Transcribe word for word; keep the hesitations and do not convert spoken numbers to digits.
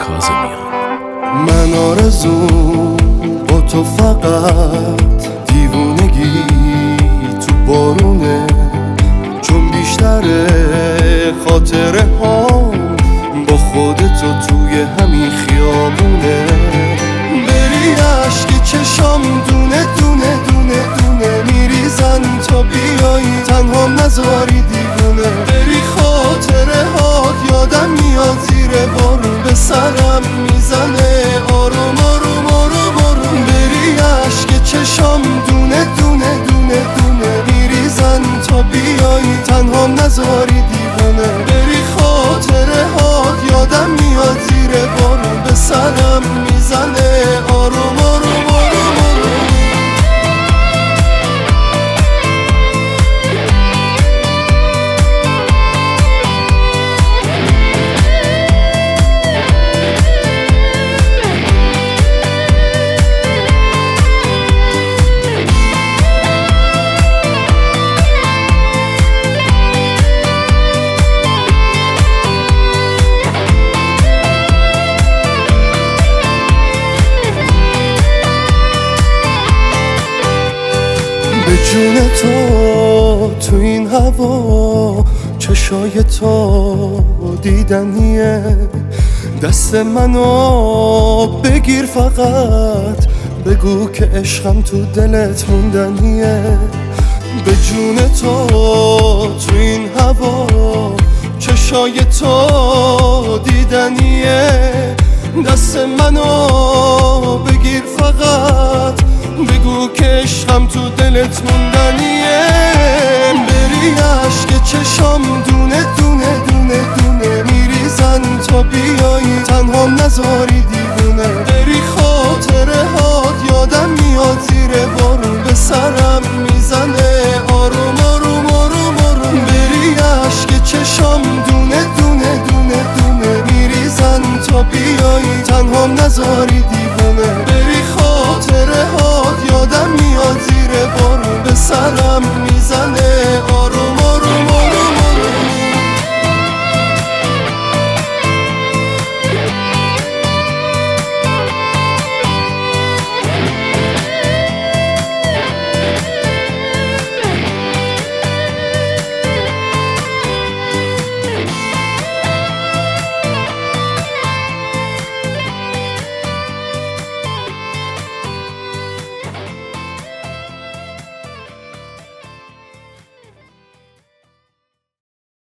کاظمیان. من آرزوم با تو فقط دیوونگی تو بارونه، چون بیشتر خاطره ها با خودتو توی همین خیابونه. بری عشق چشام دونه دونه دونه دونه میریزن تا بیایی تنها نذاری دیوونه. بری خاطره ها یادم میاد زیر بارون به سرم میزنه آروم آروم آروم آروم. بری عشق چشام دونه دونه دونه دونه میریزن تا بیایی تنها نذاری دیوونه. بری خاطره ها یادم میاد زیر بارون به سرم میزنه آروم آروم آروم آروم. به جون تو تو این هوا چشای تو دیدنیه. دست منو بگیر فقط بگو که عشقم تو دلت موندنیه. به جون تو تو این هوا چشای تو دیدنیه. دست منو بگیر فقط بگو که عشقم تو دلت موندنیه. بری عشق چشام دونه دونه دونه دونه میریزن تا بیایی تنها نذاری دیوونه. بری خاطره ها یادم میاد زیر بارون به سرم میزنه آروم آروم آروم آروم. بری عشق چشام دونه دونه دونه دونه میریزن تا بیایی تنها نذاری دیوونه.